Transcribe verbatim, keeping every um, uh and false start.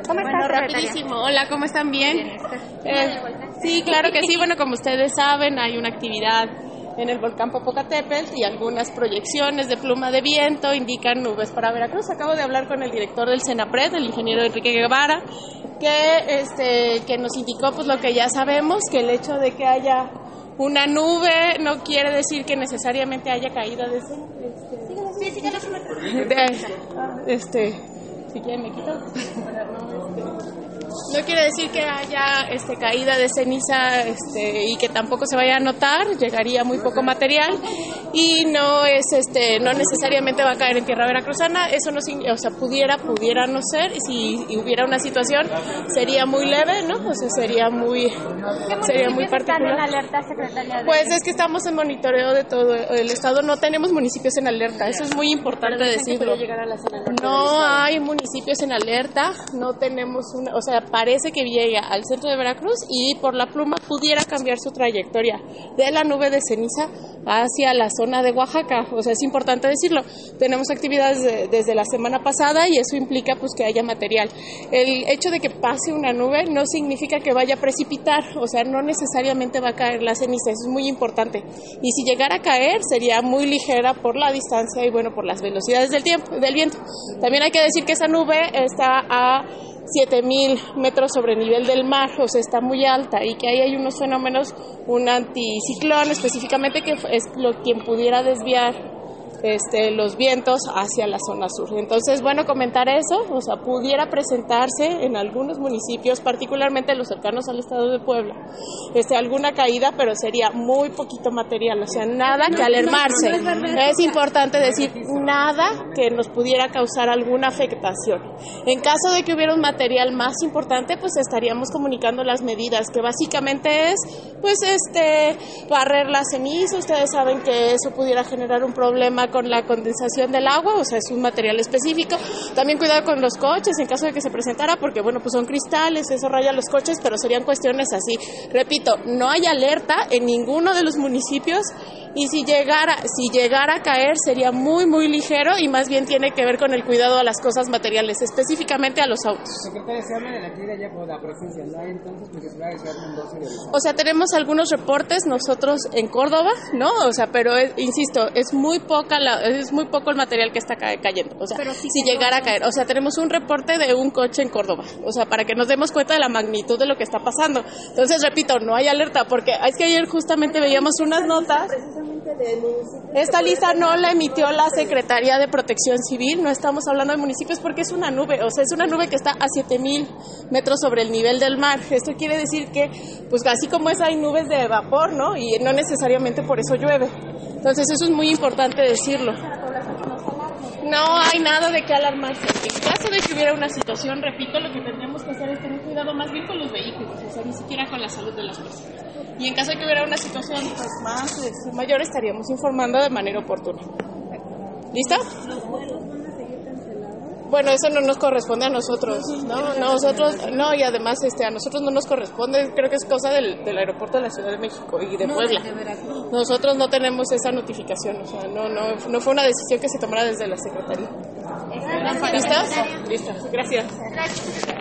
¿Cómo bueno, estás, rapidísimo. Hola, ¿cómo están? ¿Bien? Bien, Eh, sí, claro que sí. Bueno, como ustedes saben, hay una actividad en el volcán Popocatépetl y algunas proyecciones de pluma de viento indican nubes para Veracruz. Acabo de hablar con el director del CENAPRED, el ingeniero Enrique Guevara, que, este, que nos indicó pues lo que ya sabemos, que el hecho de que haya una nube no quiere decir que necesariamente haya caída de ese, este, sí, sí, de, este, si quieren me quito. No quiere decir que haya este, caída de ceniza este, y que tampoco se vaya a notar, llegaría muy poco material y no es este no necesariamente va a caer en tierra veracruzana, eso no o sea, pudiera pudiera no ser, si hubiera una situación sería muy leve, ¿no? O sea, sería muy sería muy particular. ¿Están en alerta, secretaria? De... Pues es que estamos en monitoreo de todo el estado, no tenemos municipios en alerta, eso es muy importante decirlo. No hay municipios en alerta, no tenemos una, o sea, parece que llega al centro de Veracruz y por la pluma pudiera cambiar su trayectoria de la nube de ceniza hacia la zona de Oaxaca. O sea, es importante decirlo. Tenemos actividades de, desde la semana pasada y eso implica pues que haya material. El hecho de que pase una nube no significa que vaya a precipitar, o sea, no necesariamente va a caer la ceniza, eso es muy importante. Y si llegara a caer sería muy ligera por la distancia y bueno, por las velocidades del tiempo, del viento. También hay que decir que esa nube está a siete mil metros sobre el nivel del mar, o sea, está muy alta y que ahí hay unos fenómenos, un anticiclón específicamente que es lo quien pudiera desviar este, los vientos hacia la zona sur. Entonces, bueno, comentar eso, o sea, pudiera presentarse en algunos municipios, particularmente los cercanos al estado de Puebla, este, alguna caída, pero sería muy poquito material, o sea, nada que alarmarse. Es importante decir, nada que nos pudiera causar alguna afectación. En caso de que hubiera un material más importante, pues estaríamos comunicando las medidas, que básicamente es, pues, este, barrer la ceniza. Ustedes saben que eso pudiera generar un problema con la condensación del agua, o sea, es un material específico. También cuidado con los coches en caso de que se presentara, porque bueno, pues son cristales, eso raya los coches, pero serían cuestiones así. Repito, no hay alerta en ninguno de los municipios y si llegara, si llegara a caer sería muy, muy ligero y más bien tiene que ver con el cuidado a las cosas materiales, específicamente a los autos. Secretaria, se habla de la caída ya por la presencia, ¿no hay entonces necesidad de ser un doce de visado? O sea, tenemos algunos reportes nosotros en Córdoba, ¿no? O sea, pero es, insisto, es muy poca la, es muy poco el material que está ca- cayendo. O sea, sí si llegara a caer. O sea, tenemos un reporte de un coche en Córdoba. O sea, para que nos demos cuenta de la magnitud de lo que está pasando. Entonces, repito, no hay alerta, porque es que ayer justamente veíamos unas notas. Esta lista no la emitió la Secretaría de Protección Civil, no estamos hablando de municipios porque es una nube, o sea, es una nube que está a siete mil metros sobre el nivel del mar. Esto quiere decir que, pues así como es, hay nubes de vapor, ¿no? Y no necesariamente por eso llueve. Entonces, eso es muy importante decirlo. No hay nada de qué alarmarse. En caso de que hubiera una situación, repito, lo que tendríamos que hacer es tener cuidado más bien con los vehículos, o sea, ni siquiera con la salud de las personas. Y en caso de que hubiera una situación pues, más pues, mayor, estaríamos informando de manera oportuna. ¿Listo? ¿Los vuelos van a seguir cancelados? Bueno, eso no nos corresponde a nosotros, ¿no? Nosotros, no, y además este, a nosotros no nos corresponde, creo que es cosa del, del aeropuerto de la Ciudad de México y de Puebla. Nosotros no tenemos esa notificación, o sea, no, no, no fue una decisión que se tomara desde la Secretaría. ¿Listas? Listas, gracias.